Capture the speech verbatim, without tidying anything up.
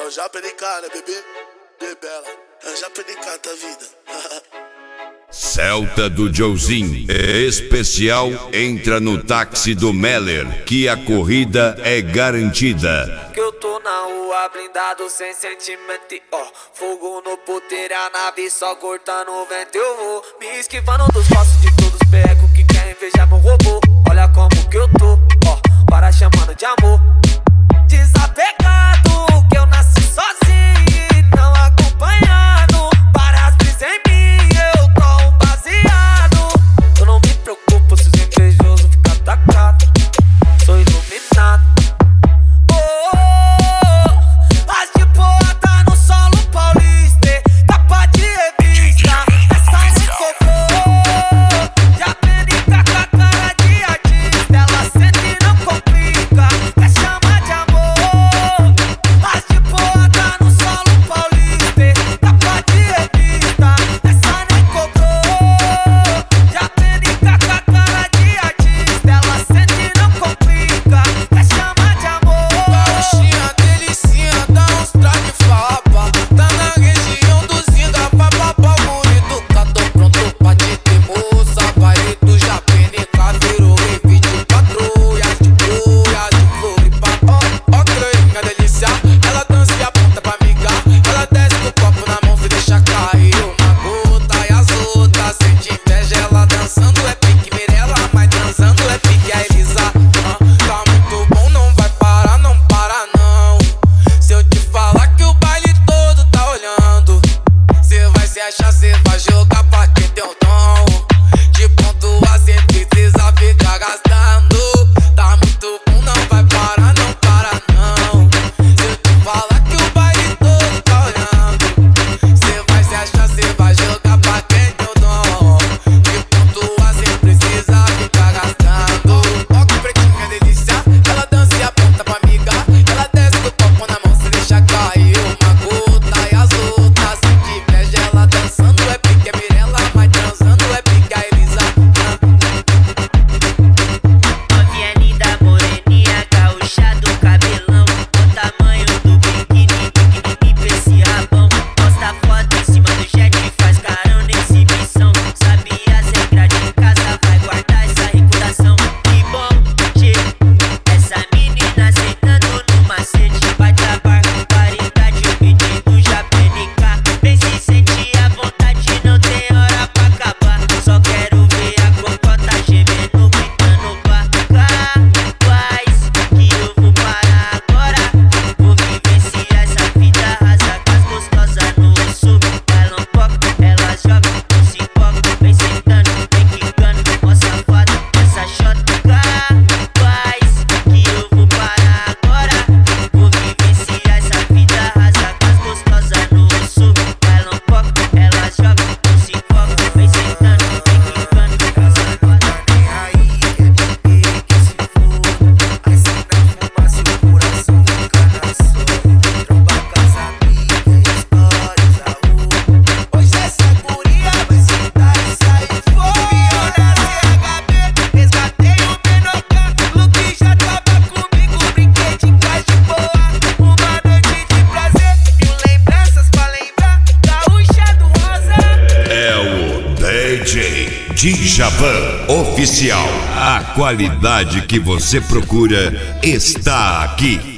Eu já aprendi cá, né, bebê? De bela. Eu já aprendi cá, tá vida. Celta do Joezinho, especial, entra no táxi do Meller, que a corrida é garantida. Que eu tô na rua blindado sem sentimento, ó. Fogo no puteiro, a nave só cortando o vento. Eu vou me esquivando dos passos de todos os pecos que querem invejar meu robô. Olha como que eu tô, ó, para chamando de amor. Desapegado, que eu nasci sozinho e não acompanhado. Para as brisas em mim, eu tô um baseado. Eu não me preocupo se os invejosos ficam atacados. Sou iluminado. Oh, oh, oh. As de boa tá no solo paulista, capa de revista, essa me cobrou. Já aprendi com a cara de artista, ela sente e não complica, quer chamar de amor. As de boa tá no solo paulista, capa de revista, essa nem cobrou. Já aprendi com a cara de artista, ela sente e não complica, quer chamar de amor. Gauchinha, delicinha, dá uns traque fapa. Tá na região do Zinga, vai babá bonito. Tá tô pronto pra te ter, moça. Baile do Japenica virou rave de patrulha, de boia, de Floripa. Ó, ó, crânio, delícia. Ela dança e aponta pra amigar. Ela desce com o copo na mão e deixa cair uma gota. E as outras sente inveja, ela dançando é pique Mirella, mas dançando é pique a Elisa. Ah, tá muito bom, não vai parar, não para não. Se eu te falar que o baile todo tá olhando, cê vai se achar, cê vai jogar pra quem tem o dom de pontuar, cê precisa ficar gastando. Tá muito bom, não vai parar, não para não. Se eu te falar que o baile todo tá olhando, cê vai se achar, cê vai jogar pra quem tem o dom de pontuar, cê precisa ficar gastando. Ó que pretinha delícia, ela dança e aponta pra amiga. Ela desce com o copo na mão, se deixa cair uma gota. E as outras sente inveja, ela dançando é pique é Mirella, mas dançando é pique a Elisa. Novinha linda, moreninha, gaúcha do cabelão. O tamanho do biquíni, biquíni pra esse rabão. Posta foto em cima do jet, faz carão na exibição. Sabe as regras de casa, vai guardar essa reputação. Que bom, che, essa menina sentando no macete. Vai travar paridade, o pedido já penica. Vem se sentir à vontade, não tem hora pra acabar. Só quero ver a cocota gemendo, gritando pra cá. Faz que eu vou parar agora. Vou vivenciar essa vida rasa com as gostosas no osso. Ela um pouco, ela joga, não se foca. Vem sentando, vem quicando, ó safado, essa xota cá. Faz que eu vou parar agora. Vou vivenciar essa vida rasa com as gostosas no osso. Ela um pouco, ela joga, não se foca. Vem sentando, vem quicando, ó safado. Nem aí, quer beber, que se for. Aí cê dá fumaça e o coração fica na sua. Tromba com as amigas, histórias da rua. Hoje essa guria vai sentar e sair fora. Viu na C H B, resgatei o Menocão. Luke já tava comigo, brinquei de casa de boa. Uma noite de prazer, mil lembranças pra lembrar. Gaúcha do Rosa. É o D J Djavan Oficial. A qualidade que você procura está aqui.